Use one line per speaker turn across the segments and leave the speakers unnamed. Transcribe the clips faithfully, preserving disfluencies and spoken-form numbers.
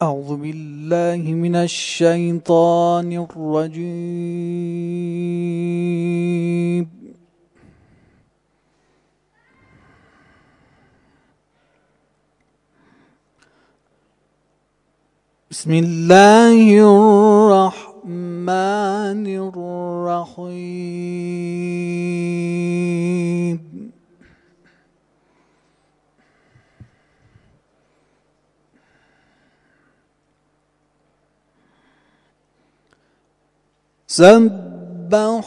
أعوذ بالله من الشيطان الرجيم. بسم الله الرحمن الرحيم. سبح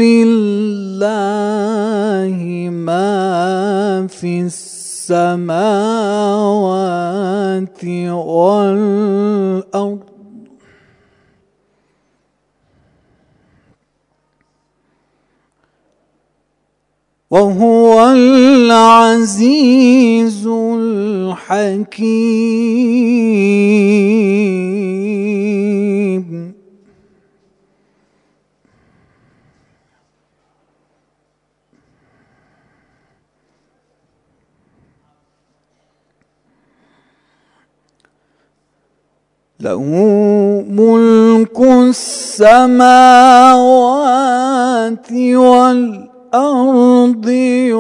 لله ما في السماوات والأرض وهو العزيز الحكيم. له ملك السماوات والأرض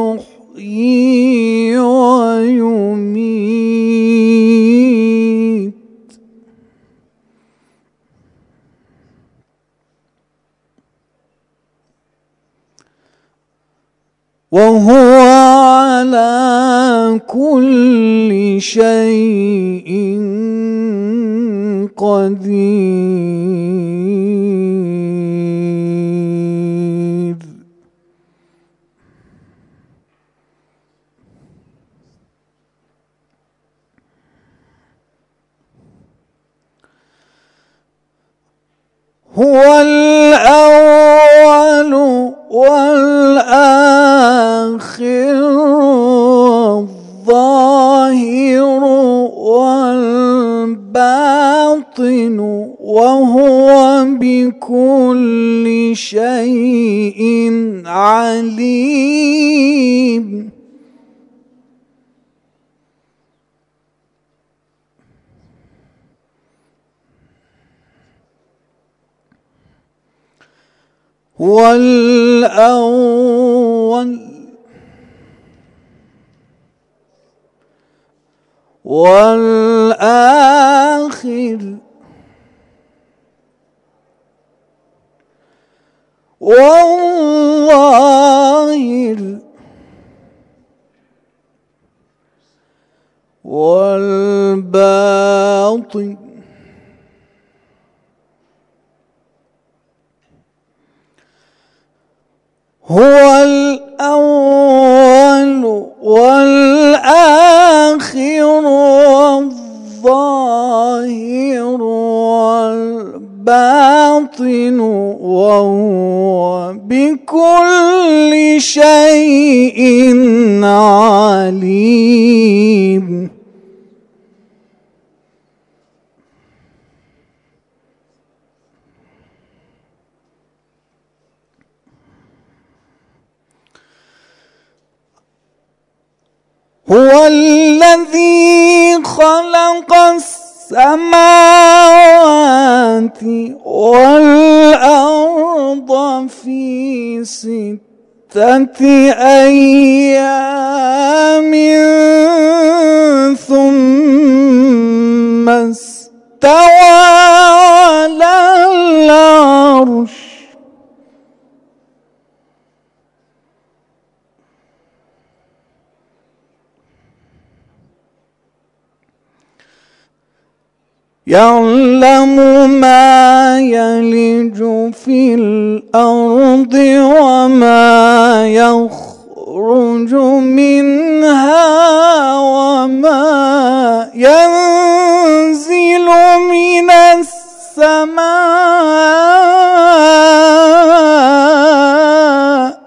يحيي ويميت وهو على كل شيء قدير. هو الأول والآخر والظاهر والباطن وهو بكل شيء عليم. هو الأول والآخر والظاهر والباطن هو الأول والآخر والظاهر والباطن وهو بكل شيء عليم. هو الذي خلق السماوات والأرض في ستة أيام ثم استوى على العرش يعلم ما يلج في الأرض وما يخرج منها وما ينزل من السماء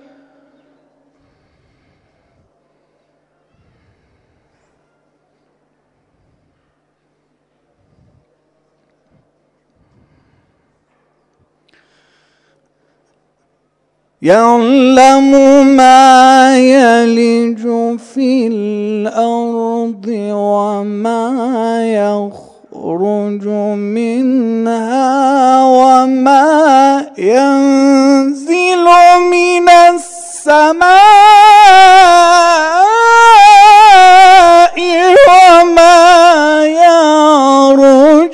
يعلم ما يلج في الأرض وما يخرج يخرج منها وما ينزل من السماء وما يعرج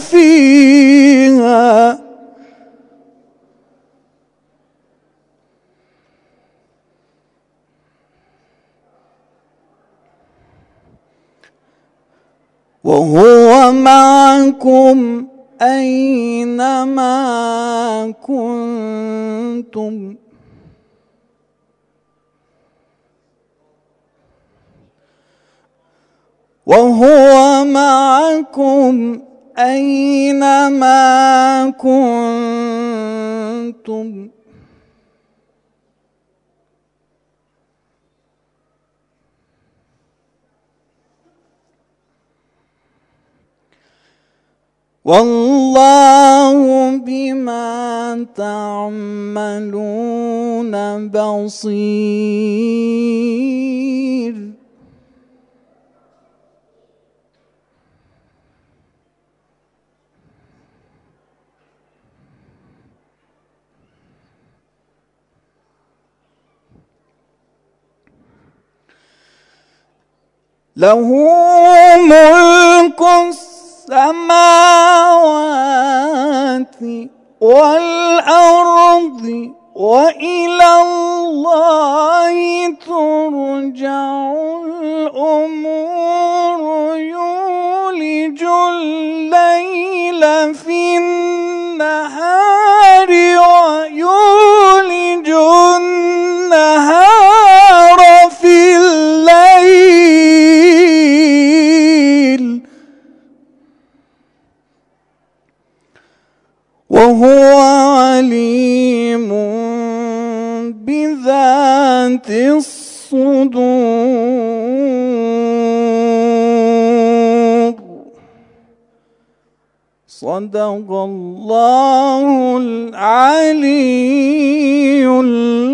فيها وهو معكم أينما كنتم وهو معكم أينما كنتم والله بما تعملون بصير. له ملك السماوات والأرض وإلى الله ترجع الأمور يولج الليل في النهار ويولج النهار في الليل وهو عليم بذات الصدور. صدق الله العلي